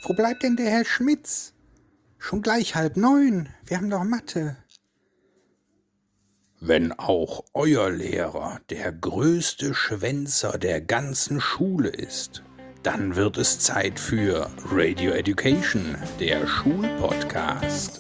Wo bleibt denn der Herr Schmitz? Schon gleich 8:30. Wir haben doch Mathe. Wenn auch euer Lehrer der größte Schwänzer der ganzen Schule ist, dann wird es Zeit für Radio Education, der Schulpodcast.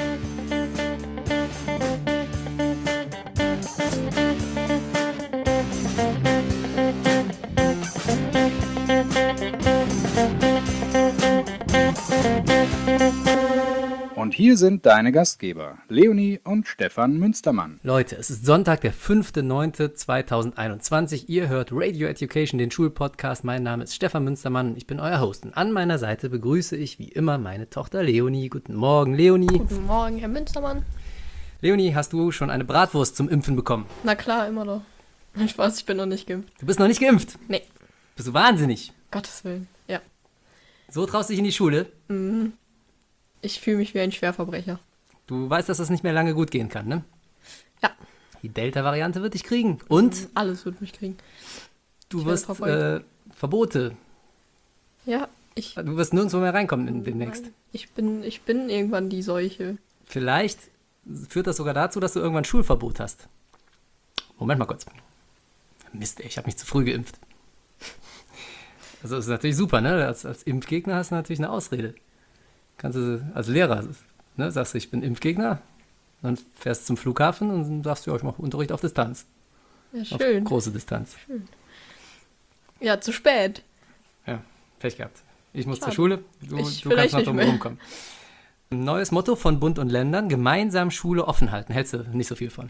Und hier sind deine Gastgeber, Leonie und Stefan Münstermann. Leute, es ist Sonntag, der 5.9.2021. Ihr hört Radio Education, den Schulpodcast. Mein Name ist Stefan Münstermann und ich bin euer Host. Und an meiner Seite begrüße ich wie immer meine Tochter Leonie. Guten Morgen, Leonie. Guten Morgen, Herr Münstermann. Leonie, hast du schon eine Bratwurst zum Impfen bekommen? Na klar, immer noch. Spaß, ich bin noch nicht geimpft. Du bist noch nicht geimpft? Nee. Bist du wahnsinnig? Gottes Willen, ja. So traust du dich in die Schule? Mhm. Ich fühle mich wie ein Schwerverbrecher. Du weißt, dass das nicht mehr lange gut gehen kann, ne? Ja. Die Delta-Variante wird dich kriegen. Und Alles wird mich kriegen. du Ich wirst werde Verbote. Ja, Du wirst nirgendwo mehr reinkommen demnächst. ich bin irgendwann die Seuche. Vielleicht führt das sogar dazu, dass du irgendwann Schulverbot hast. Moment mal kurz. Mist, ey, ich habe mich zu früh geimpft. Also das ist natürlich super, ne? Als Impfgegner hast du natürlich eine Ausrede. Kannst du als Lehrer, ne, sagst du, ich bin Impfgegner, dann fährst du zum Flughafen und dann sagst du, ja, ich mache Unterricht auf Distanz. Ja, Auf schön. große Distanz. Ja, zu spät. Ja, Pech gehabt. Ich muss Schade. zur Schule, du kannst vielleicht noch nicht drum mehr. rumkommen. Ein neues Motto von Bund und Ländern, gemeinsam Schule offen halten. Hältst du nicht so viel von?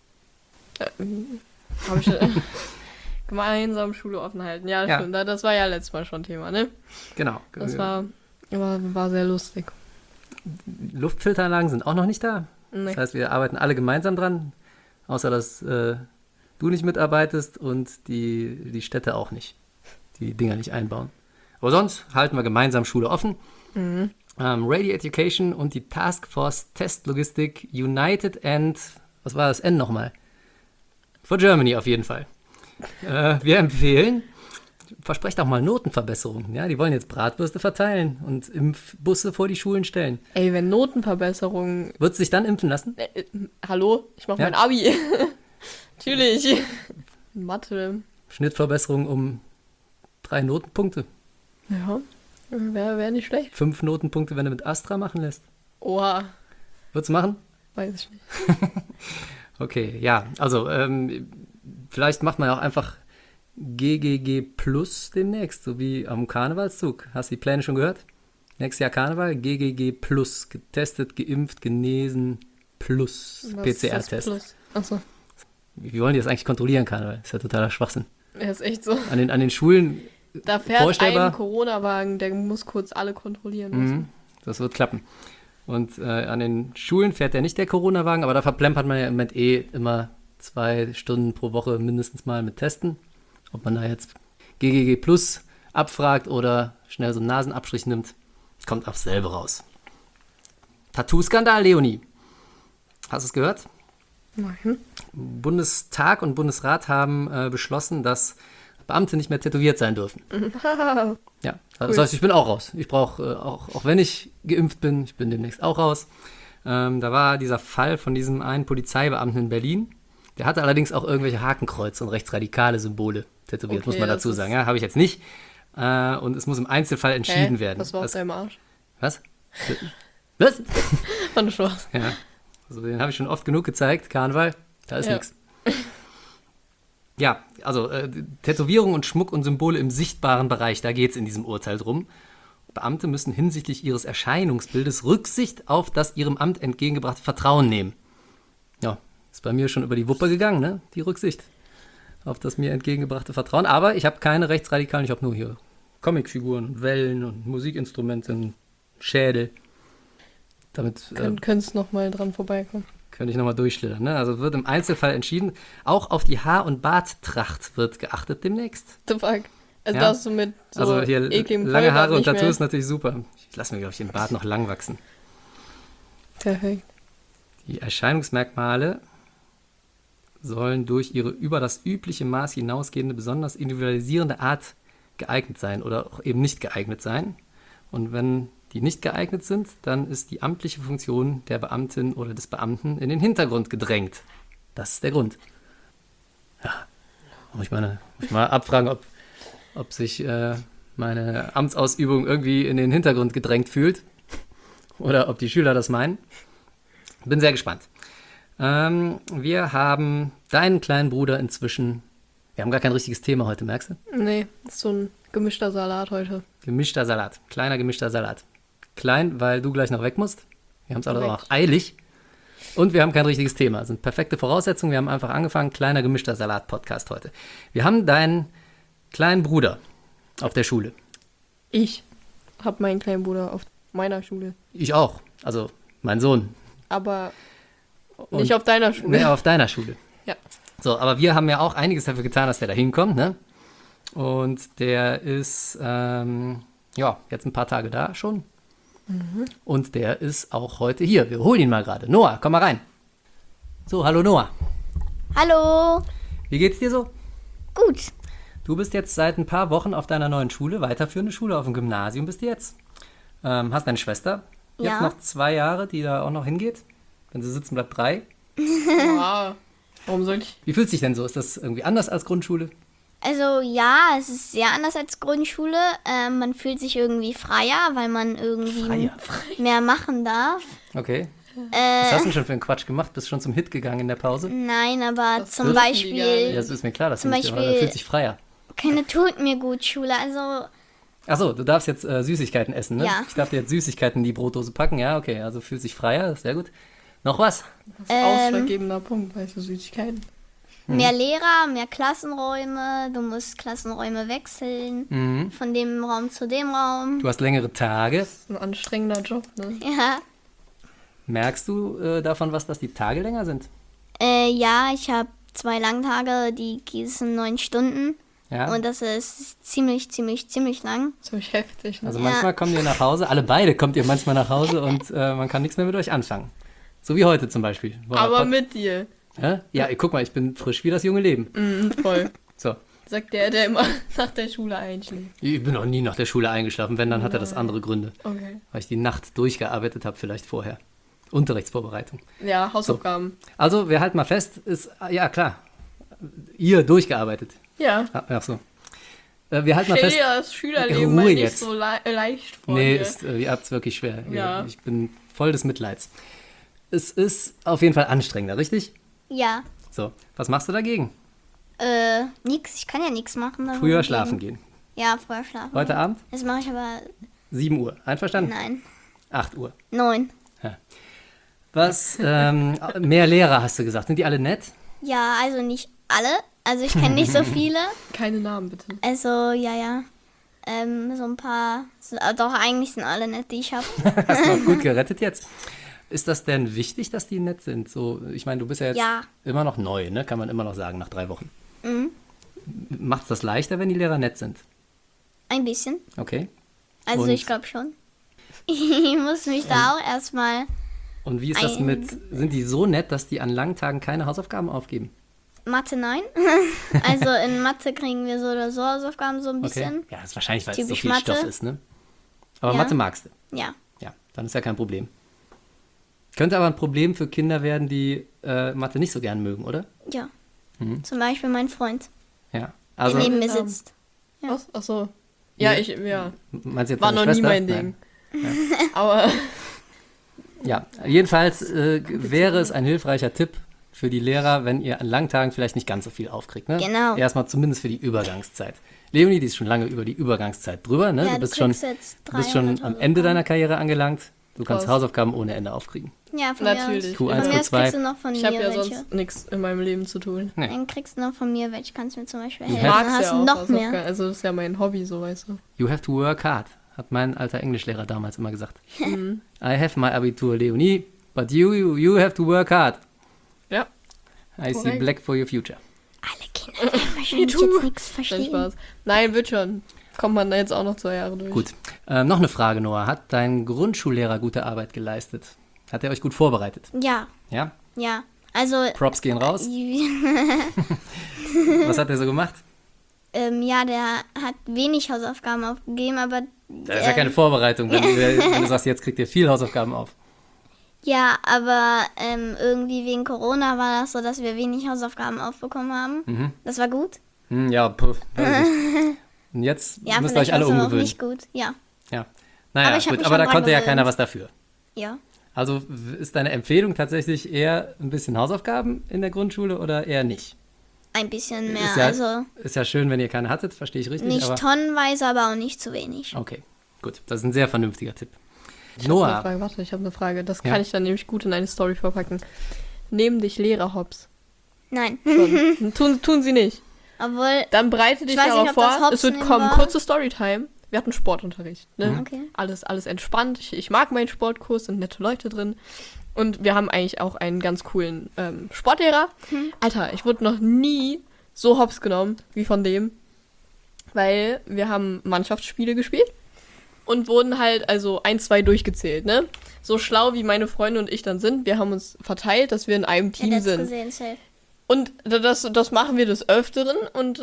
Habe ich gemeinsam Schule offen halten. Ja, Ja. stimmt. Das war ja letztes Mal schon Thema, ne? Genau. Das war sehr lustig. Luftfilteranlagen sind auch noch nicht da. Nee. Das heißt, wir arbeiten alle gemeinsam dran, außer dass du nicht mitarbeitest und die Städte auch nicht. Die Dinger nicht einbauen. Aber sonst halten wir gemeinsam Schule offen. Mhm. Radio Education und die Taskforce Testlogistik United and, was war das N nochmal? For Germany auf jeden Fall. Wir empfehlen, versprecht auch mal Notenverbesserungen. Ja, die wollen jetzt Bratwürste verteilen und Impfbusse vor die Schulen stellen. Ey, wenn Notenverbesserungen... Wird sich dann impfen lassen? Hallo? Ich mache Ja. mein Abi. Natürlich. Mathe. Schnittverbesserung um 3 Notenpunkte. Ja, wäre nicht schlecht. 5 Notenpunkte, wenn du mit Astra machen lässt. Oha, Würdest du machen? weiß ich nicht. Okay, ja. Also, vielleicht macht man ja auch einfach GGG Plus demnächst, so wie am Karnevalszug. Hast du die Pläne schon gehört? Nächstes Jahr Karneval, GGG Plus. Getestet, geimpft, genesen, Plus. Was ist das PCR-Test. Plus? Achso, Wie wollen die das eigentlich kontrollieren, Karneval? Ist ja totaler Schwachsinn. ja, ist echt so. An den Schulen, Da fährt Vorstellbar. ein Corona-Wagen, der muss kurz alle kontrollieren müssen. das wird klappen. Und an den Schulen fährt ja nicht der Corona-Wagen, aber da verplempert man ja im Moment immer 2 Stunden pro Woche mindestens mal mit Testen. Ob man da jetzt GGG Plus abfragt oder schnell so einen Nasenabstrich nimmt, kommt aufs selbe raus. Tattoo-Skandal, Leonie. Hast du es gehört? Nein. Bundestag und Bundesrat haben beschlossen, dass Beamte nicht mehr tätowiert sein dürfen. Ja, das heißt, ich bin auch raus. Ich brauche, auch wenn ich geimpft bin, ich bin demnächst auch raus. Da war dieser Fall von diesem einen Polizeibeamten in Berlin. Der hatte allerdings auch irgendwelche Hakenkreuze und rechtsradikale Symbole tätowiert, Okay, muss man das dazu ist- sagen. Ja, habe ich jetzt nicht. Und es muss im Einzelfall entschieden werden. Was war auf deinem Arsch? Was? Was? War nur Spaß. Ja, also den habe ich schon oft genug gezeigt. Karneval, da ist Ja. nichts. Ja, also Tätowierung und Schmuck und Symbole im sichtbaren Bereich, da geht es in diesem Urteil drum. Beamte müssen hinsichtlich ihres Erscheinungsbildes Rücksicht auf das ihrem Amt entgegengebrachte Vertrauen nehmen. Ja, ist bei mir schon über die Wupper gegangen, ne? Die Rücksicht auf das mir entgegengebrachte Vertrauen. Aber ich habe keine Rechtsradikalen, ich habe nur hier Comicfiguren und Wellen und Musikinstrumente und Schädel. Damit Könntest noch mal dran vorbeikommen. könnte ich nochmal durchschlittern. Ne? Also wird im Einzelfall entschieden. Auch auf die Haar- und Barttracht wird geachtet demnächst. The fuck? Also Ja. darfst du mit so Also hier ekligem lange Vollbart Haare und nicht mehr- Tattoos ist natürlich super. Ich lasse mir, glaube ich, den Bart noch lang wachsen. Perfekt. Die Erscheinungsmerkmale sollen durch ihre über das übliche Maß hinausgehende, besonders individualisierende Art geeignet sein oder auch eben nicht geeignet sein. Und wenn die nicht geeignet sind, dann ist die amtliche Funktion der Beamtin oder des Beamten in den Hintergrund gedrängt. Das ist der Grund. Ja, muss ich mal abfragen, ob sich meine Amtsausübung irgendwie in den Hintergrund gedrängt fühlt oder ob die Schüler das meinen. Bin sehr gespannt. Wir haben deinen kleinen Bruder inzwischen. Wir haben gar kein richtiges Thema heute, merkst du? Nee, das ist so ein gemischter Salat heute. Gemischter Salat. Kleiner gemischter Salat. Klein, weil du gleich noch weg musst. Wir haben es alle Korrekt. auch eilig. Und wir haben kein richtiges Thema. Das sind perfekte Voraussetzungen. Wir haben einfach angefangen. Kleiner gemischter Salat-Podcast heute. Wir haben deinen kleinen Bruder auf der Schule. Ich habe meinen kleinen Bruder auf meiner Schule. Ich auch. Also mein Sohn. Aber Und- nicht auf deiner Schule. Nee, auf deiner Schule. Ja. So, aber wir haben ja auch einiges dafür getan, dass der da hinkommt, ne? Und der ist, jetzt ein paar Tage da schon. Und der ist auch heute hier. Wir holen ihn mal gerade. Noah, komm mal rein. So, hallo Noah. Hallo. Wie geht's dir so? Gut. Du bist jetzt seit ein paar Wochen auf deiner neuen Schule, weiterführende Schule auf dem Gymnasium bist du jetzt. Hast deine Schwester jetzt Ja. noch 2 Jahre, die da auch noch hingeht. Wenn sie sitzen bleibt 3. Wow. Warum soll ich? Wie fühlt sich denn so? Ist das irgendwie anders als Grundschule? Also ja, es ist sehr anders als Grundschule. Man fühlt sich irgendwie freier, weil man irgendwie Freier. mehr machen darf. Okay. Was hast du denn schon für einen Quatsch gemacht? Bist schon zum Hit gegangen in der Pause? Nein, aber Das zum dürfen die gar Beispiel Ja, das ist mir klar, dass Zum du nicht, aber man Beispiel- fühlt sich freier. keine tut mir gut Schule. Also Achso, du darfst jetzt Süßigkeiten essen, ne? Ja. Ich darf dir jetzt Süßigkeiten in die Brotdose packen. Ja, okay, also fühlt sich freier, sehr gut. Noch was? Das ist ausschlaggebender Punkt, weißt du, Süßigkeiten. mehr Lehrer, mehr Klassenräume. Du musst Klassenräume wechseln von dem Raum zu dem Raum. Du hast längere Tage. Das ist ein anstrengender Job, ne? Ja, Merkst du davon was, dass die Tage länger sind? ja, ich habe 2 Langtage, die sind 9 Stunden. Ja. Und das ist ziemlich lang. Ziemlich heftig, ne? Also Ja. manchmal kommt ihr nach Hause, alle beide kommt ihr manchmal nach Hause und man kann nichts mehr mit euch anfangen. So wie heute zum Beispiel. Aber mit dir. Ja, guck mal, ich bin frisch wie das junge Leben. Voll. So, Sagt der immer nach der Schule einschläft. ich bin noch nie nach der Schule eingeschlafen. Wenn, dann hatte das andere Gründe. Okay. Weil ich die Nacht durchgearbeitet habe, vielleicht vorher. Unterrichtsvorbereitung. Ja, Hausaufgaben. Also, wir halten mal fest, ist, ja klar, ihr durchgearbeitet. Ja. Ach so. Wir halten mal Stell fest, dir das Schülerleben Ruhe mal nicht jetzt. so leicht vor. nee, dir. ihr habt es wirklich schwer. Ja. Ich bin voll des Mitleids. Es ist auf jeden Fall anstrengender, richtig? Ja. So, was machst du dagegen? Nix. Ich kann ja nichts machen. Früher dagegen. schlafen gehen. Ja, früher schlafen. Heute Abend? Das mache ich aber 7 Uhr. Einverstanden? nein. 8 Uhr. 9. Was, mehr Lehrer hast du gesagt. Sind die alle nett? Ja, also nicht alle. Also ich kenne nicht so viele. Keine Namen, bitte. Also ja. So ein paar. Doch, eigentlich sind alle nett, die ich habe. Hast du noch gut gerettet jetzt. Ist das denn wichtig, dass die nett sind? So, ich meine, du bist ja jetzt Ja. immer noch neu, ne? Kann man immer noch sagen, nach 3 Wochen. Macht es das leichter, wenn die Lehrer nett sind? Ein bisschen. Okay. Also Und- ich glaube schon. Ich muss mich da auch erstmal. Und wie ist das mit, sind die so nett, dass die an langen Tagen keine Hausaufgaben aufgeben? Mathe, nein. Also in Mathe kriegen wir so oder so Hausaufgaben so ein Okay. bisschen. Ja, das ist wahrscheinlich, weil es so Typisch viel Mathe. Stoff ist, ne? Aber Ja. Mathe magst du. Ja. Ja, dann ist ja kein Problem. Könnte aber ein Problem für Kinder werden, die Mathe nicht so gern mögen, oder? Ja. Zum Beispiel mein Freund, Ja. der Also, neben mir Namen. sitzt. Was? Achso. Ja, Ja. Meinst du jetzt War deine noch nie Schwester? mein Nein. Ding. Aber Ja, jedenfalls wäre es ein hilfreicher Tipp für die Lehrer, wenn ihr an langen Tagen vielleicht nicht ganz so viel aufkriegt. Ne? Genau. Erstmal zumindest für die Übergangszeit. Leonie, die ist schon lange über die Übergangszeit drüber. Ne? Ja, du bist schon, kriegst jetzt du bist schon 300 am Ende deiner Karriere angelangt. Du kannst Krass. Hausaufgaben ohne Ende aufkriegen. Ja, von Natürlich. mir aus. Q1, Von mir aus Q2. kriegst du noch von ich mir habe ja welche. sonst nichts in meinem Leben zu tun. Nee. Dann kriegst du noch von mir welche. Kannst du mir zum Beispiel Ich helfen. Ich Dann mag's hast ja du auch. noch mehr. Also das ist ja mein Hobby, so weißt du. You have to work hard, hat mein alter Englischlehrer damals immer gesagt. I have my Abitur, Leonie, but you have to work hard. Ja. I see Korrekt. black for your future. Alle Kinder werden wahrscheinlich Du. jetzt nichts Nein, verstehen. Spaß. Nein, wird schon. Kommt man da jetzt auch noch 2 Jahre durch. Gut. Noch eine Frage, Noah. Hat dein Grundschullehrer gute Arbeit geleistet? Hat er euch gut vorbereitet? Ja, Ja? ja. Also, Props gehen raus. Was hat er so gemacht? ja, der hat wenig Hausaufgaben aufgegeben, aber Das ist ja keine Vorbereitung, wenn du sagst, jetzt kriegt ihr viel Hausaufgaben auf. Ja, aber irgendwie wegen Corona war das so, dass wir wenig Hausaufgaben aufbekommen haben. Das war gut. Ja, puff, weiß ich. Und jetzt Ja, müsst ihr euch vielleicht alle war es auch umgewöhnen. nicht gut. Ja, Ja. Aber Naja, ich hab gut, mich aber schon da dran konnte ja gewöhnt. keiner was dafür. ja. Also ist deine Empfehlung tatsächlich eher ein bisschen Hausaufgaben in der Grundschule oder eher nicht? Ein bisschen mehr. Ist ja schön, wenn ihr keine hattet, verstehe ich richtig. Nicht aber tonnenweise, aber auch nicht zu wenig. okay, gut. Das ist ein sehr vernünftiger Tipp. Ich habe eine Noah, Frage, warte, ich habe eine Frage. Das Ja. kann ich dann nämlich gut in eine Story verpacken. Nehmen dich Lehrer hops? Nein. Schon. tun sie nicht. Obwohl, Dann bereite dich Ich weiß darauf nicht, ob das vor. Es wird Hopsen kommen, war. kurze Storytime. Wir hatten Sportunterricht. Ne? Okay. Alles entspannt. Ich mag meinen Sportkurs, sind nette Leute drin. Und wir haben eigentlich auch einen ganz coolen Sportlehrer. Alter, ich wurde noch nie so hops genommen wie von dem. Weil wir haben Mannschaftsspiele gespielt und wurden halt also 1, 2 durchgezählt, ne? So schlau wie meine Freunde und ich dann sind, wir haben uns verteilt, dass wir in einem ich Team hätte sind. gesehen, safe. Und das machen wir des Öfteren und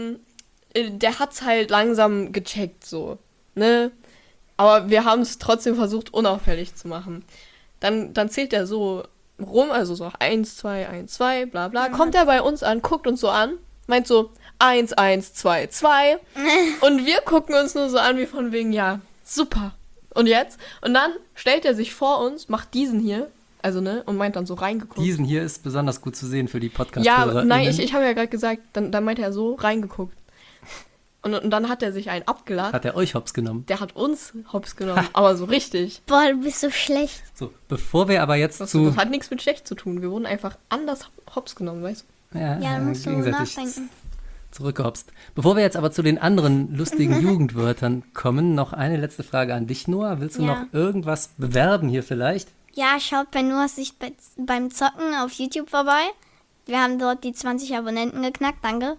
der hat's halt langsam gecheckt, so, ne? Aber wir haben es trotzdem versucht, unauffällig zu machen. Dann zählt er so rum, also so 1, 2, 1, 2, bla bla. Kommt er bei uns an, guckt uns so an, meint so 1, 1, 2, 2. Und wir gucken uns nur so an, wie von wegen, ja, super. Und jetzt? Und dann stellt er sich vor uns, macht diesen hier, also ne, und meint dann so reingeguckt. diesen hier ist besonders gut zu sehen für die Podcast-Hörer. Ja, nein, ich habe ja gerade gesagt, dann meinte er so, reingeguckt. Und dann hat er sich einen abgeladen. Hat er euch hops genommen? Der hat uns hops genommen, aber so richtig. Boah, du bist so schlecht. So, bevor wir aber jetzt Das zu... hat nichts mit schlecht zu tun. Wir wurden einfach anders hops genommen, weißt du? Ja, da musst du gegenseitig nachdenken. zurückgehopst. Bevor wir jetzt aber zu den anderen lustigen Jugendwörtern kommen, noch eine letzte Frage an dich, Noah. Willst du Ja. noch irgendwas bewerben hier vielleicht? Ja, schaut bei Noahs Sicht beim Zocken auf YouTube vorbei. Wir haben dort die 20 Abonnenten geknackt, danke.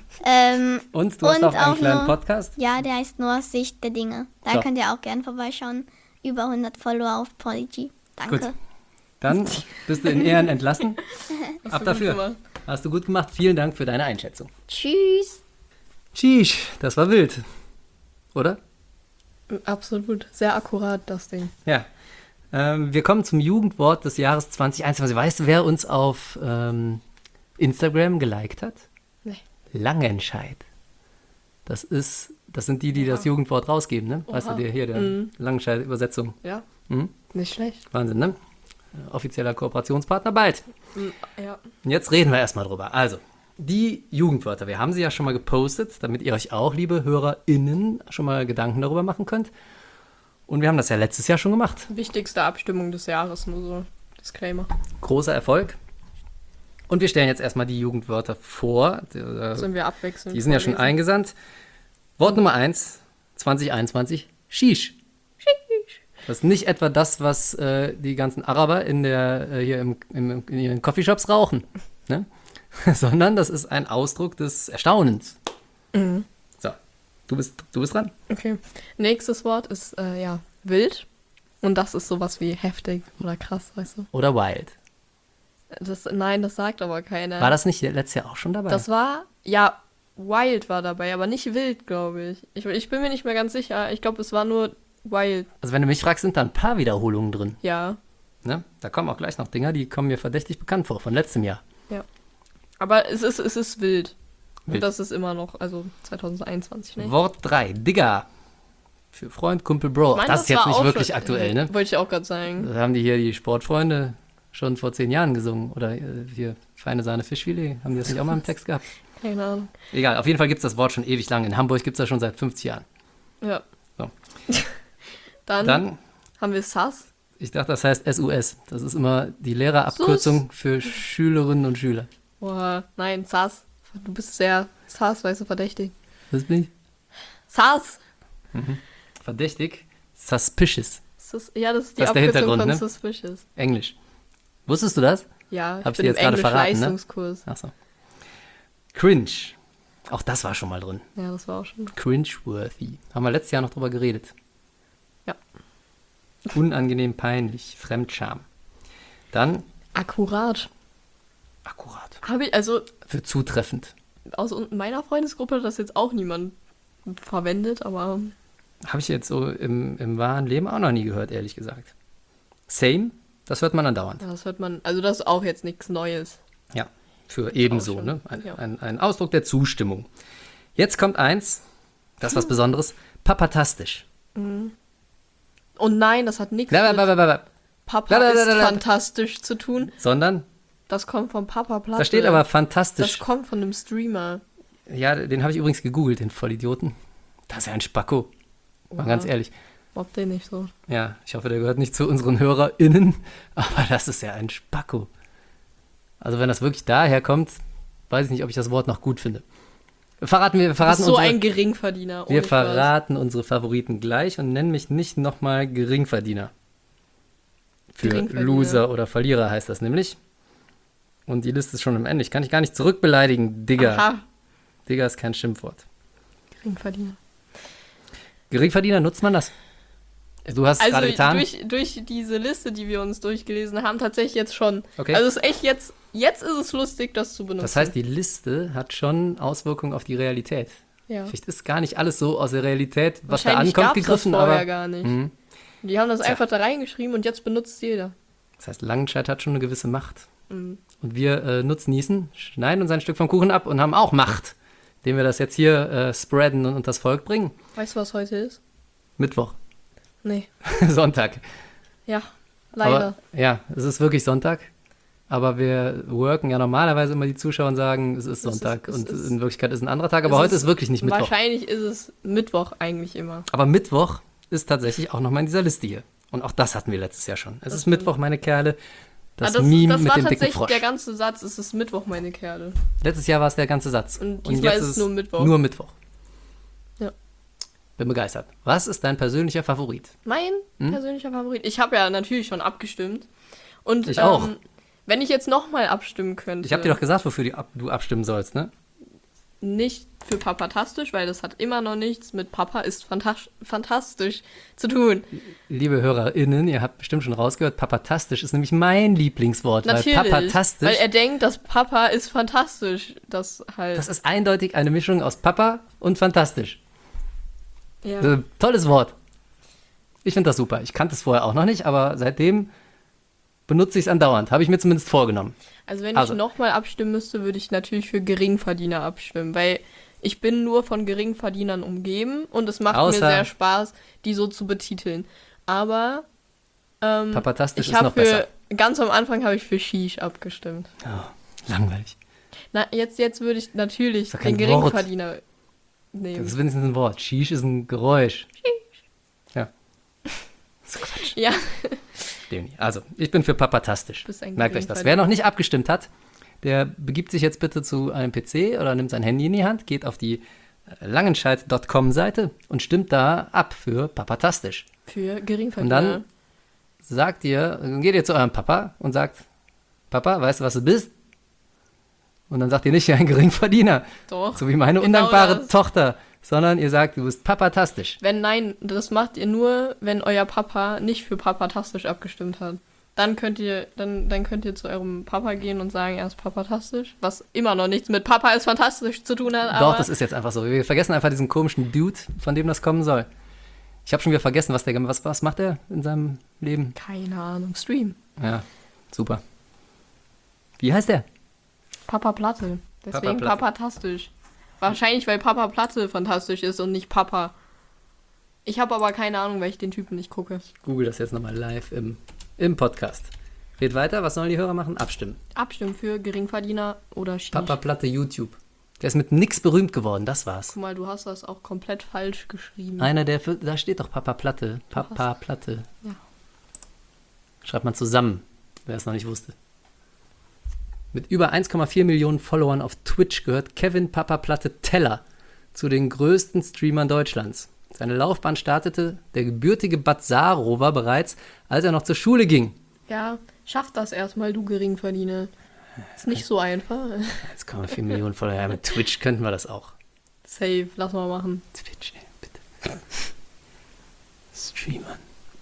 Und du hast auch einen auch kleinen nur- Podcast? Ja, der heißt Noahs Sicht der Dinge. Da So. könnt ihr auch gern vorbeischauen. Über 100 Follower auf Prodigy. Danke. Gut. Dann bist du in Ehren entlassen. Ab gut dafür. gemacht. Hast du gut gemacht. Vielen Dank für deine Einschätzung. Tschüss. Sheesh, das war wild. Oder? Absolut. Sehr akkurat, das Ding. Ja. Wir kommen zum Jugendwort des Jahres 2021. Weißt du, wer uns auf Instagram geliked hat? Nee. Langenscheid. Das sind die das Jugendwort rausgeben, ne? Weißt du Oha. dir hier, der Langenscheid-Übersetzung. Ja, Mhm. nicht schlecht. Wahnsinn, ne? Offizieller Kooperationspartner bald. Ja. Und jetzt reden wir erstmal drüber. Also, die Jugendwörter, wir haben sie ja schon mal gepostet, damit ihr euch auch, liebe HörerInnen, schon mal Gedanken darüber machen könnt. Und wir haben das ja letztes Jahr schon gemacht. Wichtigste Abstimmung des Jahres, nur so Disclaimer. Großer Erfolg. Und wir stellen jetzt erstmal die Jugendwörter vor. Sollen wir abwechseln? Die sind ja schon vorlesen? eingesandt. Wort Nummer 1, 2021, Shish. Das ist nicht etwa das, was die ganzen Araber hier in ihren Coffeeshops rauchen, ne? Sondern das ist ein Ausdruck des Erstaunens. So, du bist dran. Okay. Nächstes Wort ist, wild. Und das ist sowas wie heftig oder krass, weißt du? Oder wild. Nein, das sagt aber keiner. War das nicht letztes Jahr auch schon dabei? Das war, ja, wild war dabei, aber nicht wild, glaube ich. Ich bin mir nicht mehr ganz sicher. Ich glaube, es war nur wild, Also wenn du mich fragst, sind da ein paar Wiederholungen drin. ja. Ne? Da kommen auch gleich noch Dinger, die kommen mir verdächtig bekannt vor, von letztem Jahr. Aber es ist wild. Wild. Und das ist immer noch, also 2021, ne? Wort 3, Digga. Für Freund, Kumpel, Bro. Ich mein, das ist jetzt war nicht auch wirklich schon, aktuell, ne? Wollte ich auch gerade sagen. Das haben die hier, die Sportfreunde, schon vor 10 Jahren gesungen. Oder hier, feine Sahne Fischfilet. Haben die das nicht auch mal im Text gehabt? Keine Ahnung. Egal, auf jeden Fall gibt es das Wort schon ewig lang. In Hamburg gibt es das schon seit 50 Jahren. Ja. So. Dann haben wir SAS. Ich dachte, das heißt SUS. Das ist immer die Lehrerabkürzung für Schülerinnen und Schüler. Boah, nein, SAS. Du bist sehr SAS, weißt du, verdächtig. Was bin ich? SAS. Verdächtig. Suspicious. Ja, das ist die Das ist der Abkürzung Hintergrund, von ne? Suspicious. Englisch. Wusstest du das? Ja, Hab ich bin dir jetzt im gerade verraten, ne? Englisch-Leistungskurs. Achso. Cringe. Auch das war schon mal drin. Ja, das war auch schon. Cringe-worthy. Haben wir letztes Jahr noch drüber geredet. Ja. Unangenehm peinlich. Fremdscham. Dann Akkurat. akkurat. Habe ich, also Für zutreffend. aus meiner Freundesgruppe hat das jetzt auch niemand verwendet, aber Habe ich jetzt so im wahren Leben auch noch nie gehört, ehrlich gesagt. Same, das hört man andauernd. Das hört man, also das ist auch jetzt nichts Neues. Ja, für ebenso, schon, ne? ja. Ein Ausdruck der Zustimmung. Jetzt kommt eins, das ist was Besonderes, papatastisch. Und nein, das hat nichts mit Papa ist fantastisch zu tun. Sondern, Das kommt von Papa Platte. da steht aber Das fantastisch. kommt von einem Streamer. Ja, den habe ich übrigens gegoogelt, den Vollidioten. Das ist ja ein Spacko. Mal ganz ehrlich. Ob den nicht so. Ja, ich hoffe, der gehört nicht zu unseren HörerInnen, aber das ist ja ein Spacko. Also wenn das wirklich daher kommt, weiß ich nicht, ob ich das Wort noch gut finde. Wir verraten Das ist so ein Geringverdiener. wir ohne Spaß. verraten unsere Favoriten gleich und nennen mich nicht nochmal Geringverdiener. Für Geringverdiener. Loser oder Verlierer heißt das nämlich. Und die Liste ist schon am Ende. Ich kann dich gar nicht zurückbeleidigen, Digga. Aha, Digga ist kein Schimpfwort. Geringverdiener. Geringverdiener, nutzt man das? Du hast es Also gerade getan. durch diese Liste, die wir uns durchgelesen haben, tatsächlich jetzt schon. Okay. Also es ist echt jetzt ist es lustig, das zu benutzen. Das heißt, die Liste hat schon Auswirkungen auf die Realität. ja. Vielleicht ist gar nicht alles so aus der Realität, was da Wahrscheinlich ankommt, gab's gegriffen, das vorher aber gar nicht. Mhm. Die haben das Tja. einfach da reingeschrieben und jetzt benutzt jeder. Das heißt, Langenscheid hat schon eine gewisse Macht. Mhm. Und wir nutzen Niesen, schneiden uns ein Stück vom Kuchen ab und haben auch Macht, indem wir das jetzt hier spreaden und unter das Volk bringen. Weißt du, was heute ist? Mittwoch, Nee. Sonntag. Ja, leider. Aber, ja, es ist wirklich Sonntag. Aber wir worken ja normalerweise immer die Zuschauer und sagen, es ist Sonntag. Und in Wirklichkeit ist ein anderer Tag. Aber heute ist wirklich nicht Mittwoch. Wahrscheinlich ist es Mittwoch eigentlich immer. Aber Mittwoch ist tatsächlich auch nochmal in dieser Liste hier. Und auch das hatten wir letztes Jahr schon. Es ist stimmt. Mittwoch, meine Kerle. Das das Meme war mit dem dicken tatsächlich Frosch. der ganze Satz. Es ist Mittwoch, meine Kerle. Letztes Jahr war es der ganze Satz. Und diesmal jetzt ist es nur Mittwoch. Nur Mittwoch. Ja. Bin begeistert. Was ist dein persönlicher Favorit? Mein persönlicher Favorit. Ich habe ja natürlich schon abgestimmt. Und Ich auch. Wenn ich jetzt nochmal abstimmen könnte. Ich habe dir doch gesagt, wofür du abstimmen sollst, ne? Nicht für Papatastisch, weil das hat immer noch nichts mit Papa ist fantastisch zu tun. Liebe HörerInnen, ihr habt bestimmt schon rausgehört, papatastisch ist nämlich mein Lieblingswort. Natürlich. Weil papatastisch, Weil er denkt, dass Papa ist fantastisch. Das halt. das ist eindeutig eine Mischung aus Papa und fantastisch. ja. Tolles Wort. Ich finde das super. Ich kannte es vorher auch noch nicht, aber seitdem benutze ich es andauernd. Habe ich mir zumindest vorgenommen. Also wenn Also. ich nochmal abstimmen müsste, würde ich natürlich für Geringverdiener abstimmen, weil ich bin nur von Geringverdienern umgeben und es macht mir Außer- sehr Spaß, die so zu betiteln. Aber Papatastisch ich ist noch habe besser. ganz am Anfang habe ich für Shish abgestimmt. Oh, langweilig. Na, jetzt würde ich natürlich Ist doch kein den Wort. Geringverdiener Das nehmen. ist wenigstens ein Wort. Shish ist ein Geräusch. Ja. Das ist Quatsch. Ja, Leonie. Also, ich bin für papatastisch. Bist ein Merkt euch das. Geringverdiener. Wer noch nicht abgestimmt hat, der begibt sich jetzt bitte zu einem PC oder nimmt sein Handy in die Hand, geht auf die langenscheid.com-Seite und stimmt da ab für papatastisch. für Geringverdiener. Und dann geht ihr zu eurem Papa und sagt, Papa, weißt du, was du bist? Und dann sagt ihr nicht, ja, ein Geringverdiener, Doch. so wie meine Genau undankbare das. Tochter, sondern ihr sagt, du bist papatastisch. Das macht ihr nur, wenn euer Papa nicht für papatastisch abgestimmt hat. Dann könnt ihr zu eurem Papa gehen und sagen, er ist papatastisch, was immer noch nichts mit Papa ist fantastisch zu tun hat. Aber Doch, das ist jetzt einfach so. Wir vergessen einfach diesen komischen Dude, von dem das kommen soll. Ich habe schon wieder vergessen, was macht er in seinem Leben? keine Ahnung. Stream. Ja, super. Wie heißt der? Papa Platte. Deswegen Papa Platte. papatastisch. Wahrscheinlich, weil Papa Platte fantastisch ist und nicht Papa. Ich habe aber keine Ahnung, weil ich den Typen nicht gucke. Google das jetzt nochmal live im Podcast. Red weiter, was sollen die Hörer machen? Abstimmen. Abstimmen für Geringverdiener oder Shish. Papa Platte YouTube. Der ist mit nix berühmt geworden, das war's. Guck mal, du hast das auch komplett falsch geschrieben. Einer da steht doch Papa Platte. Papa Platte. Ja. Schreibt man zusammen, wer es noch nicht wusste. Mit über 1,4 Millionen Followern auf Twitch gehört Kevin Papa Platte Teller zu den größten Streamern Deutschlands. Seine Laufbahn startete der gebürtige Bad Saarower bereits, als er noch zur Schule ging. Ja, schaff das erstmal, du Geringverdiener. Ist nicht so einfach. 1,4 Millionen Follower. Ja, mit Twitch könnten wir das auch. Safe, lass mal machen. Twitch, ey, bitte. Streamern.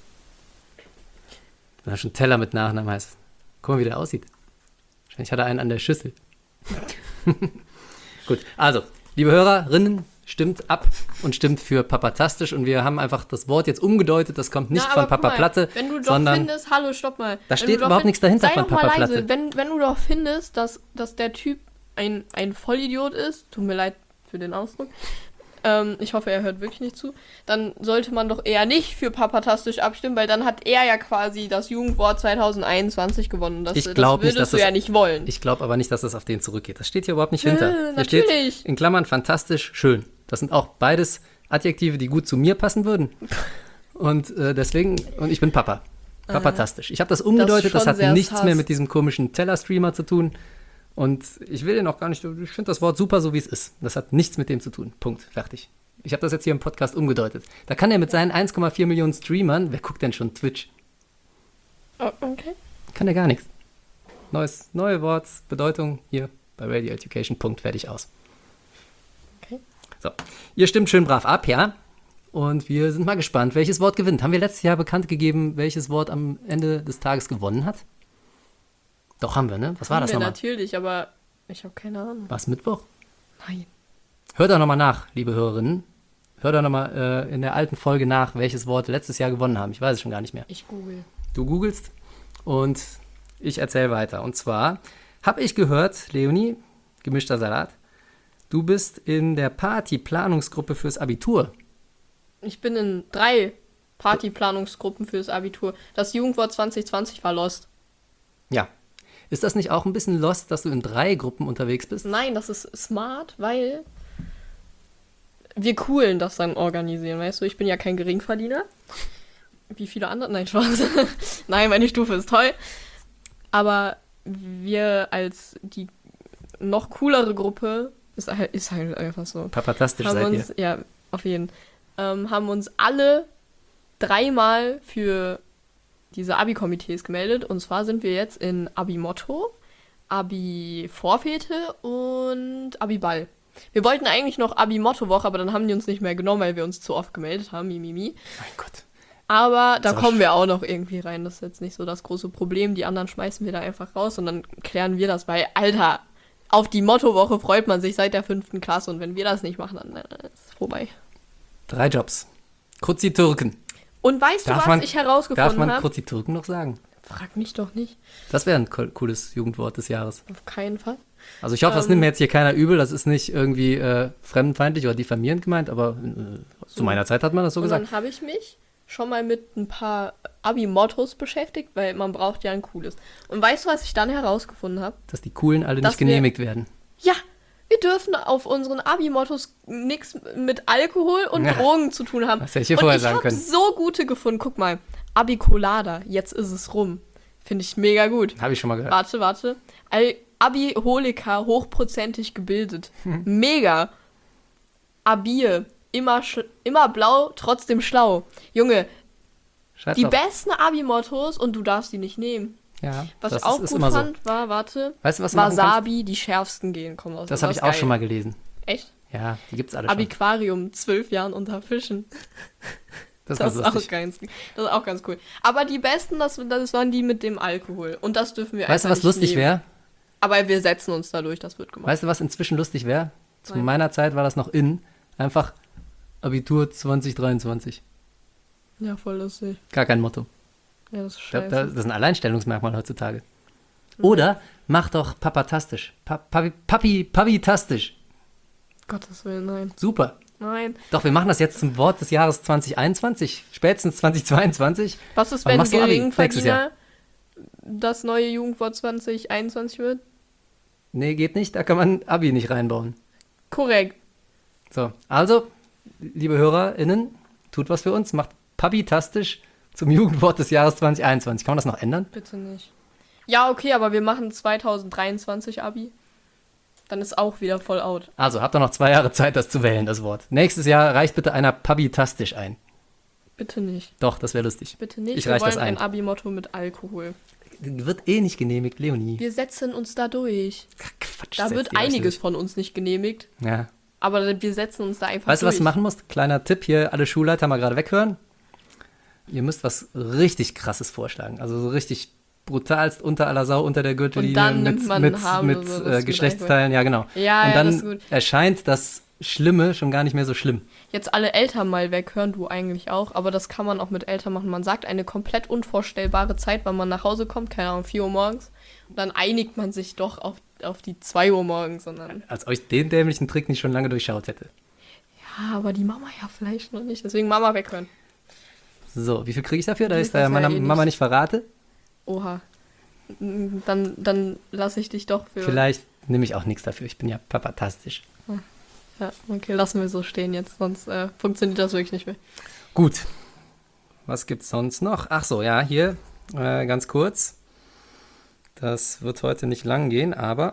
Wenn er schon Teller mit Nachnamen heißt. Guck mal, wie der aussieht. Wahrscheinlich hat er einen an der Schüssel. Gut, also, liebe Hörerinnen, stimmt ab und stimmt für papatastisch und wir haben einfach das Wort jetzt umgedeutet, das kommt nicht Na, von aber guck Papa mal, Platte, wenn du doch sondern findest, hallo, stopp mal. da steht überhaupt nichts dahinter von Papa Sei doch mal leise. Platte. Wenn du doch findest, dass der Typ ein Vollidiot ist, tut mir leid für den Ausdruck, ich hoffe, er hört wirklich nicht zu, dann sollte man doch eher nicht für papatastisch abstimmen, weil dann hat er ja quasi das Jugendwort 2021 gewonnen. Das würdest du ja nicht wollen. Ich glaube aber nicht, dass das auf den zurückgeht. Das steht hier überhaupt nicht hinter. Hier natürlich. steht in Klammern fantastisch, schön. Das sind auch beides Adjektive, die gut zu mir passen würden. Und deswegen, und ich bin Papa. Papatastisch. Ich habe das umgedeutet, das hat nichts mehr mit diesem komischen Teller-Streamer zu tun. Und ich will den auch gar nicht, ich finde das Wort super, so wie es ist. Das hat nichts mit dem zu tun. Punkt. Fertig. Ich habe das jetzt hier im Podcast umgedeutet. Da kann er mit seinen 1,4 Millionen Streamern, wer guckt denn schon Twitch? Oh, okay. Kann er gar nichts. Neue Wortbedeutung hier bei Radio Education. Punkt. Fertig aus. Okay. So. Ihr stimmt schön brav ab, ja? Und wir sind mal gespannt, welches Wort gewinnt. Haben wir letztes Jahr bekannt gegeben, welches Wort am Ende des Tages gewonnen hat? Doch, haben wir, ne? Was war das nochmal? Natürlich, aber ich habe keine Ahnung. War es Mittwoch? Nein. Hört doch nochmal nach, liebe Hörerinnen. Hört doch nochmal in der alten Folge nach, welches Wort letztes Jahr gewonnen haben. Ich weiß es schon gar nicht mehr. Ich google. Du googelst und ich erzähle weiter. Und zwar habe ich gehört, Leonie, gemischter Salat, du bist in der Partyplanungsgruppe fürs Abitur. Ich bin in 3 Partyplanungsgruppen fürs Abitur. Das Jugendwort 2020 war Lost. Ja. Ist das nicht auch ein bisschen lost, dass du in 3 Gruppen unterwegs bist? Nein, das ist smart, weil wir Coolen das dann organisieren, weißt du? Ich bin ja kein Geringverdiener. Wie viele andere? Nein, Spaß. Nein, meine Stufe ist toll. Aber wir als die noch coolere Gruppe, ist halt einfach so. Papatastisch seid ihr. Ja, auf jeden Fall. Haben uns alle 3-mal für diese Abi-Komitees gemeldet. Und zwar sind wir jetzt in Abi-Motto, Abi-Vorfete und Abi-Ball. Wir wollten eigentlich noch Abi-Motto-Woche, aber dann haben die uns nicht mehr genommen, weil wir uns zu oft gemeldet haben. Mimimi. Mein Gott. Aber da kommen wir auch noch irgendwie rein. Das ist jetzt nicht so das große Problem. Die anderen schmeißen wir da einfach raus und dann klären wir das. Weil, Alter, auf die Motto-Woche freut man sich seit der 5. Klasse. Und wenn wir das nicht machen, dann ist es vorbei. 3 Jobs. Kurzi Türken. Und weißt du, was ich herausgefunden habe? Darf man Kurzi Türken noch sagen? Frag mich doch nicht. Das wäre ein cooles Jugendwort des Jahres. Auf keinen Fall. Also ich hoffe, das nimmt mir jetzt hier keiner übel. Das ist nicht irgendwie fremdenfeindlich oder diffamierend gemeint, aber zu meiner Zeit hat man das so gesagt. Und dann habe ich mich schon mal mit ein paar Abi-Mottos beschäftigt, weil man braucht ja ein cooles. Und weißt du, was ich dann herausgefunden habe? Dass die Coolen alle nicht genehmigt werden. Ja, wir dürfen auf unseren Abi-Mottos nichts mit Alkohol und Drogen zu tun haben. Das hätte ich hier vorher sagen können. können. Ich habe so gute gefunden. Guck mal, Abi-Colada, jetzt ist es rum. Finde ich mega gut. Habe ich schon mal gehört. Warte. Abi-Holiker, hochprozentig gebildet. Mega. Abir, immer blau, trotzdem schlau. Junge, Schreib's die auf. besten Abi-Mottos und du darfst die nicht nehmen. Ja, Was das ich auch ist gut immer fand, so. war, warte, Weißt du, was du machen Wasabi, die schärfsten gehen, kommen aus. Das habe ich auch schon mal gelesen. Echt? Ja, die gibt's alle schon. Abiquarium, 12 Jahren unter Fischen. Das Das war ist, lustig. das ist auch ganz cool. Aber die besten, das waren die mit dem Alkohol. Und das dürfen wir Weißt du, was nicht lustig nehmen. wäre? Aber wir setzen uns da durch, das wird gemacht. Weißt du, was inzwischen lustig wäre? Zu Nein. meiner Zeit war das noch in. Einfach Abitur 2023. Ja, voll lustig. Gar kein Motto. Ja, das ist Das scheiße. ist ein Alleinstellungsmerkmal heutzutage. Oder mach doch papatastisch. Papi-tastisch. Gottes Willen, nein. Super. Nein. Doch, wir machen das jetzt zum Wort des Jahres 2021. Spätestens 2022. Was ist, Wann wenn machst du Abi? Nächstes Jahr. Geringverdiener das neue Jugendwort 2021 wird? Nee, geht nicht. Da kann man Abi nicht reinbauen. Korrekt. So, also, liebe HörerInnen, tut was für uns. Macht Papi-tastisch zum Jugendwort des Jahres 2021. Kann man das noch ändern? Bitte nicht. Ja, okay, aber wir machen 2023 Abi. Dann ist auch wieder voll out. Also, habt ihr noch 2 Jahre Zeit, das zu wählen, das Wort. Nächstes Jahr reicht bitte einer Papi-tastisch ein. Bitte nicht. Doch, das wäre lustig. Bitte nicht. Ich Wir reich das wollen ein. ein Abi-Motto mit Alkohol. Wird eh nicht genehmigt, Leonie. Wir setzen uns da durch. Ach, Quatsch, Da setzt wird ihr euch einiges durch. von uns nicht genehmigt. Ja. Aber wir setzen uns da einfach Weißt du, was durch. du machen musst? Kleiner Tipp hier, alle Schulleiter mal gerade weghören. Ihr müsst was richtig Krasses vorschlagen. Also so richtig brutalst unter aller Sau, unter der Gürtellinie Und dann mit, nimmt man mit harmloseres mit Geschlechtsteilen. Ja, genau. Ja, und ja, dann das ist gut. erscheint das Schlimme schon gar nicht mehr so schlimm. Jetzt alle Eltern mal weghören, du eigentlich auch, aber das kann man auch mit Eltern machen. Man sagt eine komplett unvorstellbare Zeit, wann man nach Hause kommt, keine Ahnung, 4 Uhr morgens. Und dann einigt man sich doch auf die 2 Uhr morgens, sondern... Als euch den dämlichen Trick nicht schon lange durchschaut hätte. Ja, aber die Mama ja vielleicht noch nicht, deswegen Mama weghören. So, wie viel kriege ich dafür, da Ich ich da weiß ja Mama nicht verrate? Oha. Dann lasse ich dich doch für... Vielleicht nehme ich auch nichts dafür, ich bin ja papatastisch. Ja, okay, lassen wir so stehen jetzt, sonst funktioniert das wirklich nicht mehr. Gut, was gibt's sonst noch? Ach so, ja, hier, ganz kurz. Das wird heute nicht lang gehen, aber...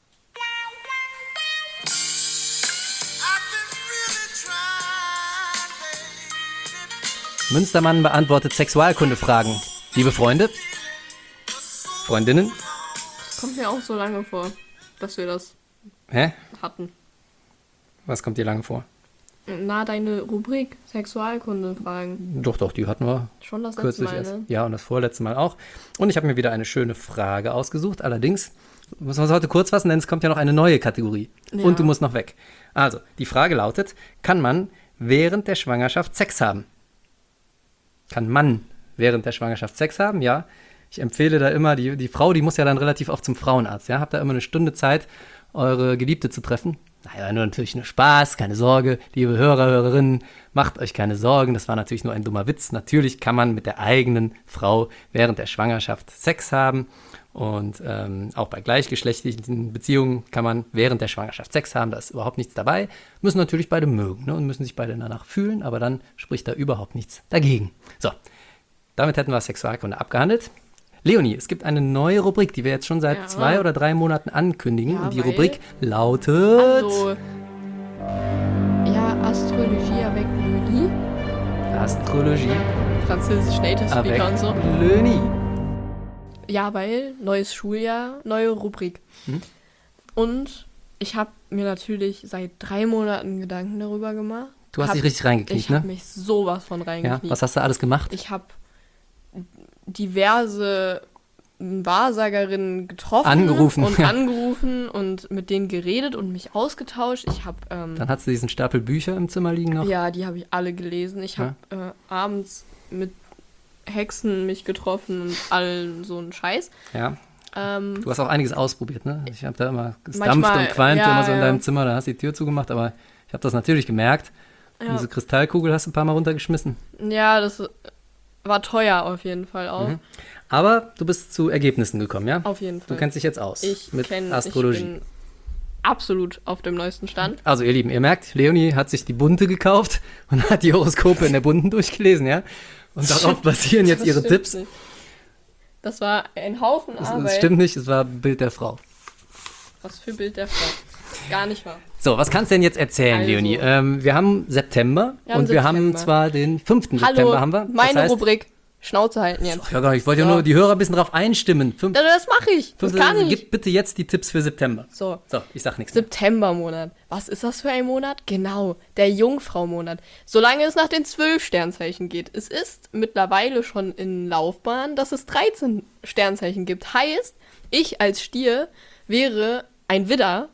Münstermann beantwortet Sexualkundefragen. Liebe Freunde, Freundinnen. Kommt mir auch so lange vor, dass wir das Hä? hatten. Was kommt dir lange vor? Na, deine Rubrik Sexualkunde-Fragen. Doch, die hatten wir Schon das letzte kürzlich Mal, erst. ne? Ja, und das vorletzte Mal auch. Und ich habe mir wieder eine schöne Frage ausgesucht. Allerdings müssen wir es heute kurz fassen, denn es kommt ja noch eine neue Kategorie. Ja. Und du musst noch weg. Also, die Frage lautet, kann man während der Schwangerschaft Sex haben? Kann man während der Schwangerschaft Sex haben? Ja. Ich empfehle da immer, die Frau, die muss ja dann relativ oft zum Frauenarzt. Ja? Habt da immer eine Stunde Zeit, eure Geliebte zu treffen. Naja, natürlich nur Spaß, keine Sorge. Liebe Hörer, Hörerinnen, macht euch keine Sorgen. Das war natürlich nur ein dummer Witz. Natürlich kann man mit der eigenen Frau während der Schwangerschaft Sex haben. Und auch bei gleichgeschlechtlichen Beziehungen kann man während der Schwangerschaft Sex haben. Da ist überhaupt nichts dabei. Müssen natürlich beide mögen, ne? Und müssen sich beide danach fühlen. Aber dann spricht da überhaupt nichts dagegen. So, damit hätten wir Sexualkunde abgehandelt. Leonie, es gibt eine neue Rubrik, die wir jetzt schon seit 2 oder 3 Monaten ankündigen. Ja, und die weil- Rubrik lautet... Hallo. Ja, Astrologie avec Leni. Astrologie Französisch Native avec Speaker und so. Leonie. Ja, weil neues Schuljahr, neue Rubrik. Und ich habe mir natürlich seit 3 Monaten Gedanken darüber gemacht. Du hast dich richtig reingekniet, Ich habe ne? mich sowas von Ja, reingekniet. was hast du alles gemacht? Ich habe diverse Wahrsagerinnen getroffen Angerufen, und ja. angerufen und mit denen geredet und mich ausgetauscht. Ich habe Dann hast du diesen Stapel Bücher im Zimmer liegen noch. ja, die habe ich alle gelesen. Ich habe abends mit Hexen mich getroffen und all so einen Scheiß. Ja. Ähm, Du hast auch einiges ausprobiert, ne? Ich habe da immer, es Manchmal, dampft und qualmt ja, immer so in ja. deinem Zimmer, da hast du die Tür zugemacht, aber ich habe das natürlich gemerkt. Ja. Diese Kristallkugel hast du ein paar Mal runtergeschmissen. ja, das war teuer auf jeden Fall auch. Aber du bist zu Ergebnissen gekommen, ja? Auf jeden Du Fall. kennst dich jetzt aus Ich mit kenn- Astrologie. Ich bin absolut auf dem neuesten Stand. Also ihr Lieben, ihr merkt, Leonie hat sich die Bunte gekauft und hat die Horoskope in der Bunten durchgelesen, ja? Und darauf basieren jetzt Das ihre stimmt Tipps. nicht. Das war ein Haufen Das Arbeit. stimmt nicht, es war ein Bild der Frau. Was für Bild der Frau. Gar nicht wahr. So, was kannst du denn jetzt erzählen, Also. Leonie? Wir haben September Wir haben und wir haben September. zwar den 5. Hallo, September haben wir. Das meine heißt, Rubrik. Schnauze halten jetzt. Ach ja, gar nicht, ich wollte ja So. nur die Hörer ein bisschen drauf einstimmen. Ja, das mache ich. Das kann ich. Gib bitte jetzt die Tipps für September. So, So, ich sag nichts mehr. Septembermonat. Was ist das für ein Monat? Genau, der Jungfrau-Monat. Solange es nach den 12 Sternzeichen geht. Es ist mittlerweile schon in Laufbahn, dass es 13 Sternzeichen gibt. Heißt, ich als Stier wäre ein Widder,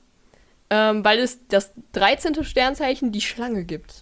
weil es das 13. Sternzeichen die Schlange gibt.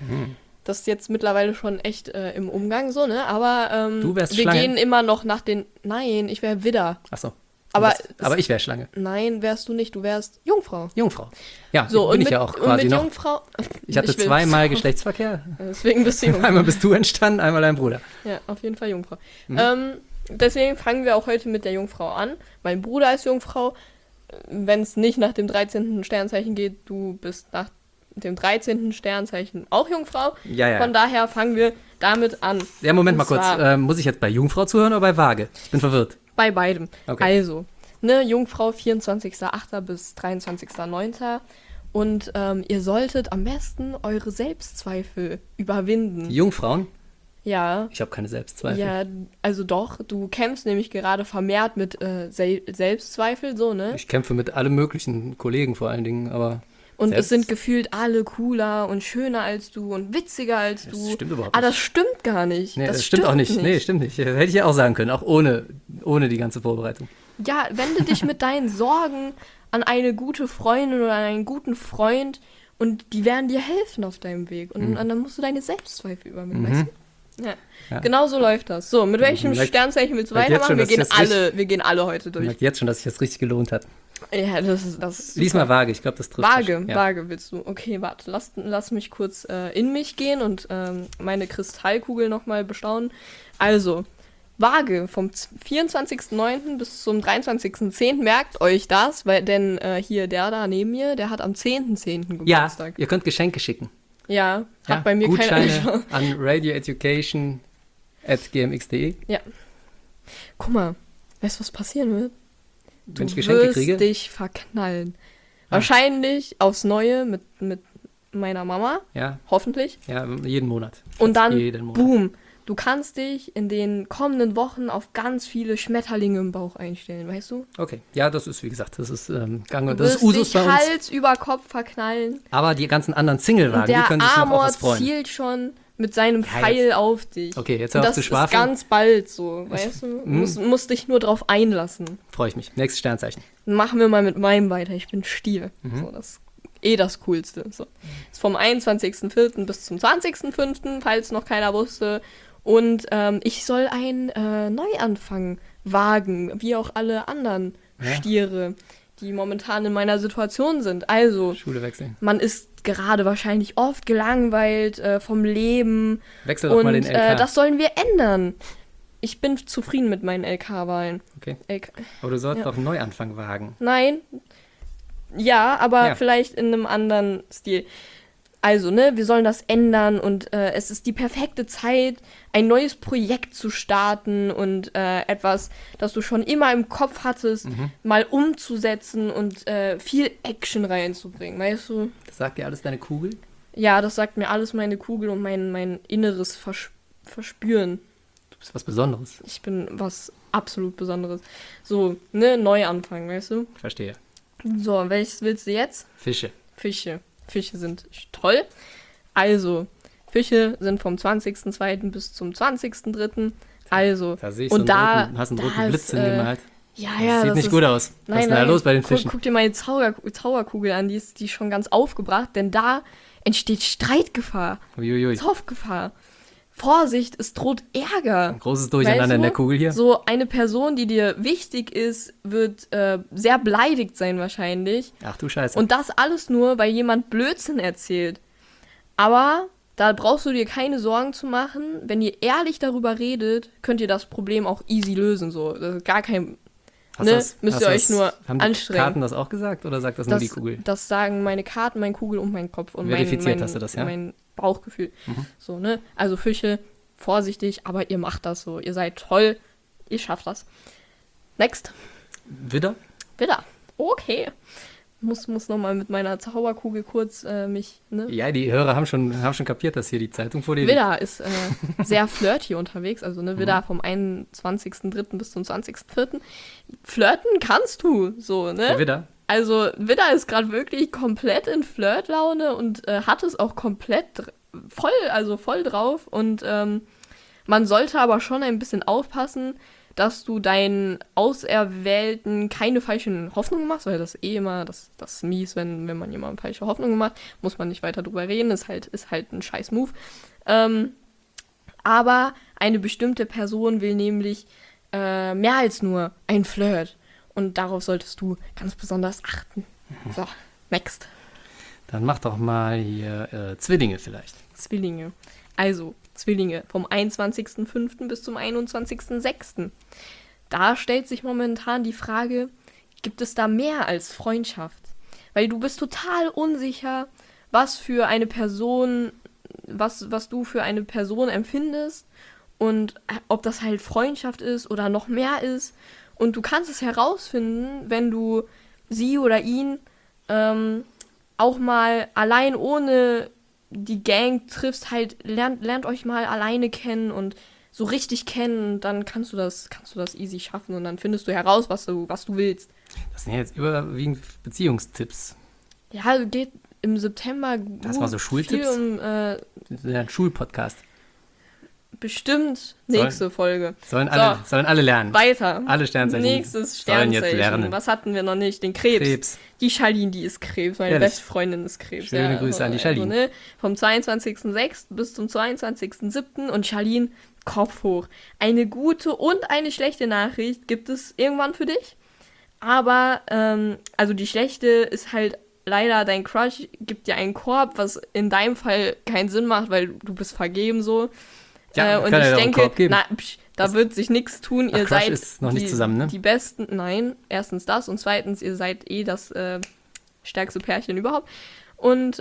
Das ist jetzt mittlerweile schon echt im Umgang so, ne? Aber Du wärst wir Schlange? gehen immer noch nach den... Nein, ich wäre Widder. Achso. Aber Aber ich wäre Schlange. Nein, wärst du nicht, du wärst Jungfrau. Jungfrau. Ja, So, bin und ich mit, ja auch und quasi mit noch. Jungfrau. Ich hatte will- zweimal Geschlechtsverkehr. Deswegen bist du Jungfrau. Einmal bist du entstanden, einmal dein Bruder. Ja, auf jeden Fall Jungfrau. Mhm. Deswegen fangen wir auch heute mit der Jungfrau an. Mein Bruder ist Jungfrau. Wenn es nicht nach dem 13. Sternzeichen geht, du bist nach dem 13. Sternzeichen auch Jungfrau. Ja. Von daher fangen wir damit an. Ja, Moment mal Und kurz. zwar- Muss ich jetzt bei Jungfrau zuhören oder bei Waage? Ich bin verwirrt. Bei beidem. Okay. Also, ne, Jungfrau 24.08. bis 23.09. Und ihr solltet am besten eure Selbstzweifel überwinden. Die Jungfrauen? Ja. Ich habe keine Selbstzweifel. Ja, also doch, du kämpfst nämlich gerade vermehrt mit Selbstzweifel, so, ne? Ich kämpfe mit allen möglichen Kollegen vor allen Dingen, aber Und selbst- es sind gefühlt alle cooler und schöner als du und witziger als Das du. stimmt überhaupt Ah, das stimmt gar nicht. Nee, das stimmt auch nicht. Nee, stimmt nicht. Hätte ich ja auch sagen können, auch ohne die ganze Vorbereitung. Ja, wende dich mit deinen Sorgen an eine gute Freundin oder an einen guten Freund und die werden dir helfen auf deinem Weg. Und dann musst du deine Selbstzweifel überwinden, weißt du? Ja. Genau so läuft das. So, mit welchem Sternzeichen willst du weitermachen? Wir gehen alle heute durch. Ich merke jetzt schon, dass sich das richtig gelohnt hat. Ja, das ist Lies mal Waage, ich glaube, das trifft Waage, ja. Waage willst du. Okay, warte, lass mich kurz in mich gehen und meine Kristallkugel nochmal bestaunen. Also, Waage vom 24.09. bis zum 23.10. Merkt euch das, denn hier der da neben mir, der hat am 10.10. Geburtstag. Ja, ihr könnt Geschenke schicken. Ja, hat bei mir Gutscheine an radioeducation@gmx.de. Ja. Guck mal, weißt du, was passieren wird? Wenn ich Geschenke kriege? Du wirst dich verknallen. Wahrscheinlich aufs Neue mit meiner Mama. Ja. Hoffentlich. Ja, jeden Monat. Und dann, boom, du kannst dich in den kommenden Wochen auf ganz viele Schmetterlinge im Bauch einstellen, weißt du? Okay, ja, das ist, wie gesagt, das ist gang und das ist Usus bei uns. Hals über Kopf verknallen. Aber die ganzen anderen Single-Wagen, die können sich noch auf was freuen. Der Amor zielt schon mit seinem Pfeil auf dich. Okay, jetzt hör auf zu schwafeln. Das ist ganz bald so, weißt du? Musst dich nur drauf einlassen. Freue ich mich. Nächstes Sternzeichen. Machen wir mal mit meinem weiter. Ich bin Stier. So, das ist das Coolste. So. Ist vom 21.04. bis zum 20.05., falls noch keiner wusste. Und ich soll einen Neuanfang wagen, wie auch alle anderen Stiere, die momentan in meiner Situation sind. Also, Schule wechseln. Man ist gerade wahrscheinlich oft gelangweilt vom Leben. Wechsel doch mal den LK. Das sollen wir ändern. Ich bin zufrieden mit meinen LK-Wahlen. Okay. Aber du sollst doch einen Neuanfang wagen. Nein. Ja, aber vielleicht in einem anderen Stil. Also, wir sollen das ändern und es ist die perfekte Zeit, ein neues Projekt zu starten und etwas, das du schon immer im Kopf hattest, mal umzusetzen und viel Action reinzubringen, weißt du? Das sagt dir alles deine Kugel? Ja, das sagt mir alles meine Kugel und mein inneres Verspüren. Du bist was Besonderes. Ich bin was absolut Besonderes. So, Neuanfang, weißt du? Verstehe. So, welches willst du jetzt? Fische. Fische sind toll. Also, Fische sind vom 20.02. bis zum 20.03. Also, da sehe ich und hast einen roten Blitz hingemalt. Ja, das sieht nicht gut aus. Was ist denn da los bei den Fischen? Guck dir meine Zauberkugel an, die ist schon ganz aufgebracht, denn da entsteht Streitgefahr. Uiuiui. Zoffgefahr. Vorsicht, es droht Ärger. Ein großes Durcheinander in der Kugel hier. So eine Person, die dir wichtig ist, wird sehr beleidigt sein wahrscheinlich. Ach du Scheiße. Und das alles nur, weil jemand Blödsinn erzählt. Aber da brauchst du dir keine Sorgen zu machen. Wenn ihr ehrlich darüber redet, könnt ihr das Problem auch easy lösen. So. Das ist gar kein... müsst ihr euch nur haben anstrengen. Die Karten das auch gesagt oder sagt das nur die Kugel? Das sagen meine Karten, meine Kugel und mein Kopf. Und verifiziert hast du das, ja? Mein Bauchgefühl. So, Also Fische, vorsichtig, aber ihr macht das so. Ihr seid toll. Ihr schafft das. Next. Widder. Okay. Muss nochmal mit meiner Zauberkugel kurz mich, Ja, die Hörer haben schon kapiert, dass hier die Zeitung vor dir liegt. Widder ist sehr flirty unterwegs. Also, Widder vom 21.03. bis zum 20.04. Flirten kannst du, so, ne? Der Widder. Also, Widder ist gerade wirklich komplett in Flirtlaune und hat es auch komplett voll drauf. Und man sollte aber schon ein bisschen aufpassen, dass du deinen Auserwählten keine falschen Hoffnungen machst, weil das immer, das ist mies, wenn man jemandem falsche Hoffnungen macht, muss man nicht weiter drüber reden, ist halt ein scheiß Move. Aber eine bestimmte Person will nämlich mehr als nur ein Flirt und darauf solltest du ganz besonders achten. So, next. Dann mach doch mal hier Zwillinge vielleicht. Zwillinge. Also, Zwillinge vom 21.05. bis zum 21.06. Da stellt sich momentan die Frage, gibt es da mehr als Freundschaft? Weil du bist total unsicher, was du für eine Person empfindest und ob das halt Freundschaft ist oder noch mehr ist. Und du kannst es herausfinden, wenn du sie oder ihn auch mal allein ohne die Gang triffst, halt, lernt euch mal alleine kennen und so richtig kennen, und dann kannst du das easy schaffen und dann findest du heraus, was du willst. Das sind ja jetzt überwiegend Beziehungstipps. Ja, geht im September das war so Schultipps? viel um ein Schulpodcast. bestimmt nächste Folge. Sollen alle lernen. Weiter. Alle Sternzeichen Nächstes sollen Sternzeichen. jetzt lernen. Was hatten wir noch nicht? Den Krebs. Die Charlene, die ist Krebs. Meine Ehrlich? beste Freundin ist Krebs. Schöne Grüße an die Charlene. Also, ne? Vom 22.06. bis zum 22.07. Und Charlene, Kopf hoch. Eine gute und eine schlechte Nachricht gibt es irgendwann für dich. Aber, also die schlechte ist halt leider, dein Crush gibt dir einen Korb, was in deinem Fall keinen Sinn macht, weil du bist vergeben so. Ja, Und kann ich er doch einen denke, Korb geben. da wird sich nichts tun. Ihr Crush seid ist noch nicht zusammen, ne? die Besten. Nein, erstens das und zweitens, ihr seid das stärkste Pärchen überhaupt. Und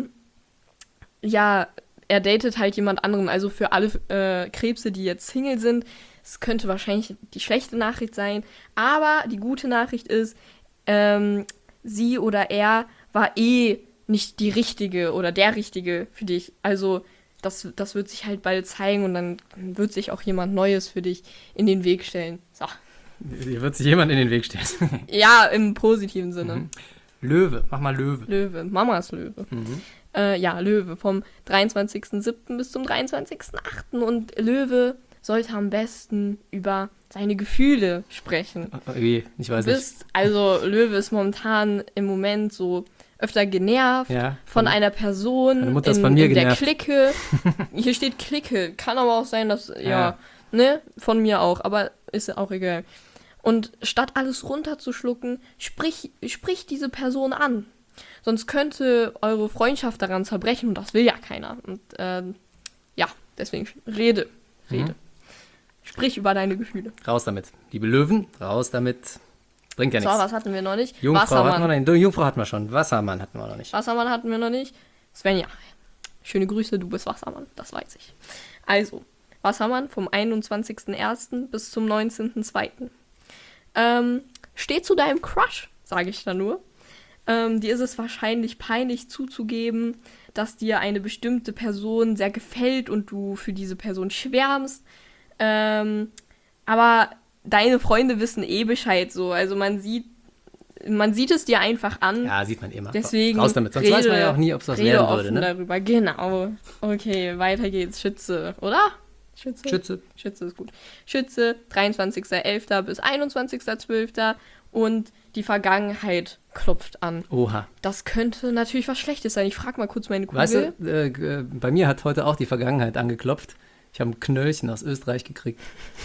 ja, er datet halt jemand anderen. Also für alle Krebse, die jetzt Single sind, es könnte wahrscheinlich die schlechte Nachricht sein. Aber die gute Nachricht ist, sie oder er war nicht die richtige oder der richtige für dich. Also das wird sich halt bald zeigen und dann wird sich auch jemand Neues für dich in den Weg stellen. So. Hier wird sich jemand in den Weg stellen. Ja, im positiven Sinne. Mhm. Löwe, mach mal Löwe. Löwe, Mamas Löwe. Ja, Löwe vom 23.07. bis zum 23.08. Und Löwe sollte am besten über seine Gefühle sprechen. Ich weiß nicht. Also Löwe ist momentan im Moment so öfter genervt von einer Person meine Mutter ist von mir in der genervt. Clique. Hier steht Clique. Kann aber auch sein, dass, von mir auch, aber ist auch egal. Und statt alles runterzuschlucken, sprich diese Person an. Sonst könnte eure Freundschaft daran zerbrechen und das will ja keiner. Und deswegen rede. Sprich über deine Gefühle. Raus damit. Liebe Löwen, raus damit. Bringt ja So, nichts. was hatten wir noch nicht? Jungfrau hatten wir noch nicht. Jungfrau hatten wir schon. Wassermann hatten wir noch nicht. Wassermann hatten wir noch nicht. Svenja, schöne Grüße, du bist Wassermann, das weiß ich. Also, Wassermann vom 21.01. bis zum 19.02. Steh zu deinem Crush, sage ich da nur. Dir ist es wahrscheinlich peinlich zuzugeben, dass dir eine bestimmte Person sehr gefällt und du für diese Person schwärmst. Aber deine Freunde wissen Bescheid so. Also man sieht es dir einfach an. Ja, sieht man immer. Deswegen raus damit. Sonst weiß man ja auch nie, ob es was werden würde. Ne? Darüber. Genau. Okay, weiter geht's. Schütze, oder? Schütze ist gut. Schütze, 23.11. bis 21.12. Und die Vergangenheit klopft an. Oha. Das könnte natürlich was Schlechtes sein. Ich frage mal kurz meine Kugel. Weißt du, bei mir hat heute auch die Vergangenheit angeklopft. Ich habe ein Knöllchen aus Österreich gekriegt.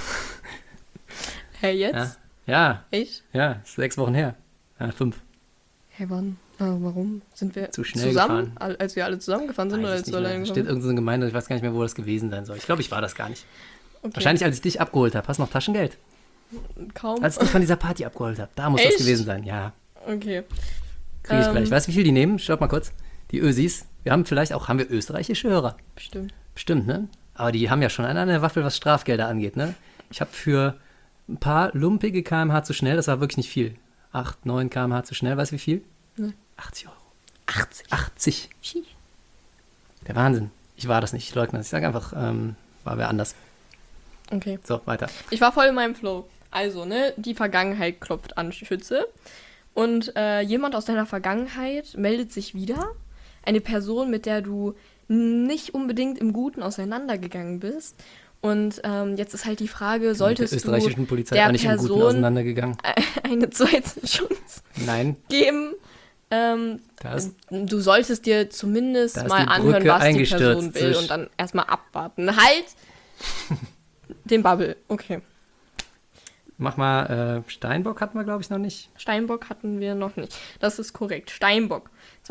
Hey, jetzt? Ja. Echt? Ja, 6 Wochen her. Ja, 5. Hey, wann? Warum sind wir zu schnell zusammen? gefahren? Als wir alle zusammengefahren sind? Oder als du allein steht irgendeine Gemeinde, ich weiß gar nicht mehr, wo das gewesen sein soll. Ich glaube, ich war das gar nicht. Okay. Wahrscheinlich, als ich dich abgeholt habe. Hast du noch Taschengeld? Kaum. Als ich dich von dieser Party abgeholt habe. Da muss Echt? das gewesen sein, ja. Okay. Kriege ich gleich. Weißt du, wie viel die nehmen? Stopp mal kurz. Die Ösis. Haben wir österreichische Hörer? Bestimmt, ne? Aber die haben ja schon an der Waffel, was Strafgelder angeht, ne? Ich habe für ein paar lumpige km/h zu schnell, das war wirklich nicht viel. 8, 9 km/h zu schnell, weißt du wie viel? Ne. 80 Euro. 80. Der Wahnsinn. Ich war das nicht, ich leugne das. Ich sage einfach, war wer anders. Okay. So, weiter. Ich war voll in meinem Flow. Also, ne, die Vergangenheit klopft an, Schütze. Und jemand aus deiner Vergangenheit meldet sich wieder. Eine Person, mit der du nicht unbedingt im Guten auseinandergegangen bist. Und jetzt ist halt die Frage, solltest du der österreichischen Polizei der auch nicht im Guten Person auseinandergegangen? Eine zweite Chance geben? Du solltest dir zumindest mal anhören, was die Person will und dann erstmal abwarten. Halt den Bubble. Okay. Mach mal, Steinbock hatten wir, glaube ich, noch nicht. Steinbock hatten wir noch nicht. Das ist korrekt. Steinbock.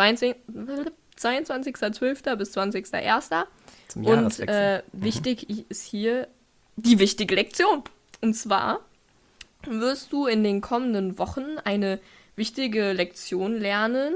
22.12. bis 20.01. Zum Jahreswechsel. Und wichtig ist hier die wichtige Lektion. Und zwar wirst du in den kommenden Wochen eine wichtige Lektion lernen,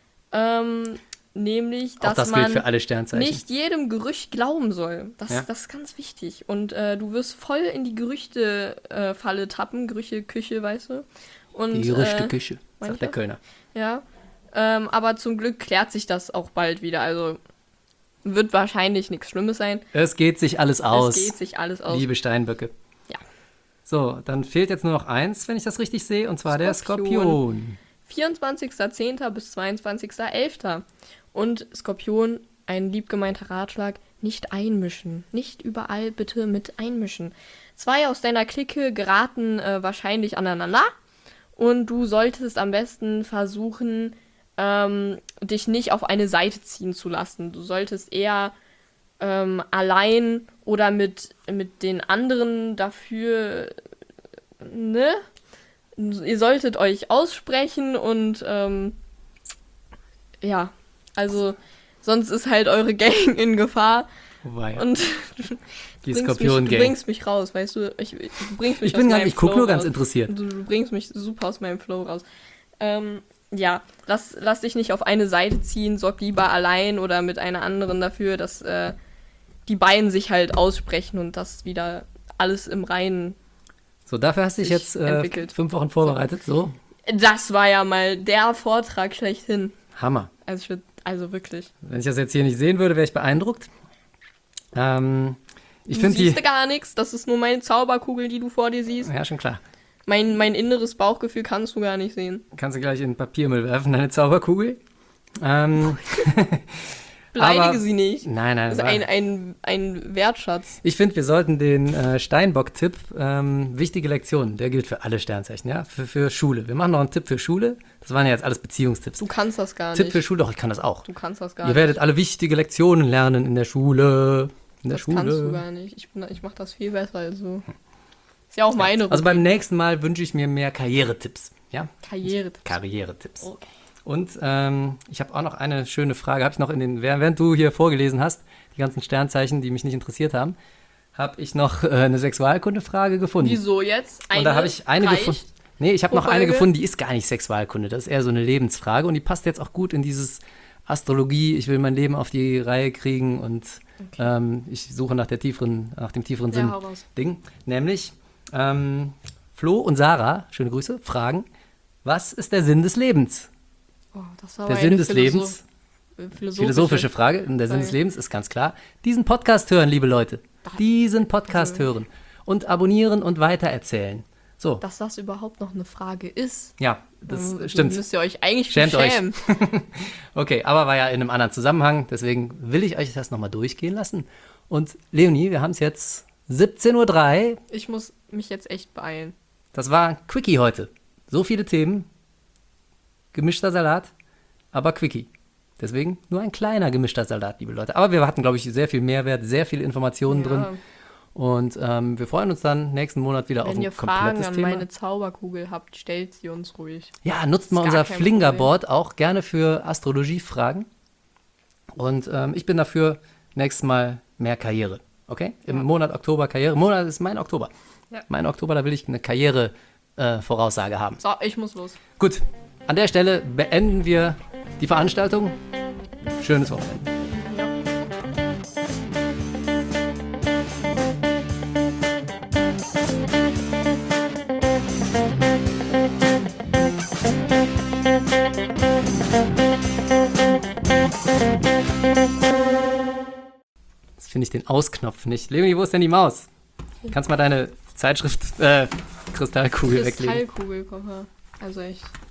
nämlich, dass das man gilt für alle Sternzeichen. nicht jedem Gerücht glauben soll. Das ist ganz wichtig. Und du wirst voll in die Gerüchte-Falle tappen. Gerüche-Küche, weißt du? Und, die Gerüchte-Küche, sagt der Kölner. Ja, aber zum Glück klärt sich das auch bald wieder. Also wird wahrscheinlich nichts Schlimmes sein. Es geht sich alles aus. Liebe Steinböcke. Ja. So, dann fehlt jetzt nur noch eins, wenn ich das richtig sehe, und zwar der Skorpion. 24.10. bis 22.11. Und Skorpion, ein liebgemeinter Ratschlag, nicht einmischen. Nicht überall bitte mit einmischen. 2 aus deiner Clique geraten wahrscheinlich aneinander und du solltest am besten versuchen, dich nicht auf eine Seite ziehen zu lassen. Du solltest eher allein oder mit den anderen dafür, ne? Ihr solltet euch aussprechen und ja, also sonst ist halt eure Gang in Gefahr. Wobei, Und die du Skorpion-Gang. bringst mich raus, weißt du? Du bringst mich Ich gucke nur ganz interessiert. Du bringst mich super aus meinem Flow raus. Ja, lass dich nicht auf eine Seite ziehen, sorg lieber allein oder mit einer anderen dafür, dass die beiden sich halt aussprechen und das wieder alles im Reinen. So, dafür hast du dich jetzt entwickelt. 5 Wochen vorbereitet, so. Das war ja mal der Vortrag schlechthin. Hammer. Also wirklich. Wenn ich das jetzt hier nicht sehen würde, wäre ich beeindruckt. Ich Du finde die... siehst gar nichts, das ist nur meine Zauberkugel, die du vor dir siehst. Ja, schon klar. Mein inneres Bauchgefühl kannst du gar nicht sehen. Kannst du gleich in den Papiermüll werfen, deine Zauberkugel. Beleidige sie nicht. Nein, Das ist aber ein Wertschatz. ich finde, wir sollten den Steinbock-Tipp, wichtige Lektionen, der gilt für alle Sternzeichen, ja, für Schule. Wir machen noch einen Tipp für Schule. Das waren ja jetzt alles Beziehungstipps. Du kannst das gar Tipp nicht. für Schule, doch, ich kann das auch. Du kannst das gar Ihr nicht. werdet alle wichtige Lektionen lernen in der Schule. Das kannst du gar nicht. Ich mach das viel besser als du. Ist ja auch meine Rubrik. Also beim nächsten Mal wünsche ich mir mehr Karrieretipps. Ja? Karrieretipps. Okay. Und ich habe auch noch eine schöne Frage. Habe ich noch während du hier vorgelesen hast, die ganzen Sternzeichen, die mich nicht interessiert haben, habe ich noch eine Sexualkunde-Frage gefunden. Wieso jetzt? Und da habe ich eine reicht? gefunden. Nee, ich habe Pro noch eine Folge? gefunden, die ist gar nicht Sexualkunde. Das ist eher so eine Lebensfrage. Und die passt jetzt auch gut in dieses Astrologie. Ich will mein Leben auf die Reihe kriegen und ich suche nach dem tieferen Ja, Sinn hau raus. Ding. Nämlich Flo und Sarah, schöne Grüße, fragen, was ist der Sinn des Lebens? Oh, das war Der aber Sinn eine des Lebens, philosophische Frage, und der Sinn des Frage. Lebens ist ganz klar, diesen Podcast hören, liebe Leute. Diesen Podcast hören und abonnieren und weitererzählen. So, Dass das überhaupt noch eine Frage ist. ja, das Dann stimmt. müsst ihr euch eigentlich Schämt euch. schämen. Okay, aber war ja in einem anderen Zusammenhang, deswegen will ich euch das nochmal durchgehen lassen. Und Leonie, wir haben es jetzt 17:03 Uhr. Ich muss mich jetzt echt beeilen. Das war ein Quickie heute. So viele Themen, gemischter Salat, aber Quickie. Deswegen nur ein kleiner gemischter Salat, liebe Leute. Aber wir hatten, glaube ich, sehr viel Mehrwert, sehr viele Informationen drin. Und wir freuen uns dann nächsten Monat wieder auf Wenn ein ihr Fragen komplettes an Thema. meine Zauberkugel habt, stellt sie uns ruhig. Ja, nutzt mal Ist gar unser kein Flingerboard auch gerne für Astrologiefragen. Und ich bin dafür nächstes Mal mehr Karriere. Okay? Im Monat Oktober Karriere. Monat ist mein Oktober. Ja. Mein Oktober, da will ich eine Karriere-Voraussage haben. So, ich muss los. Gut, an der Stelle beenden wir die Veranstaltung. Schönes Wochenende. Jetzt finde ich den Ausknopf nicht. Leonie, wo ist denn die Maus? Kannst mal deine Zeitschrift Kristallkugel weglegen. Kristallkugel, komm her. Also echt.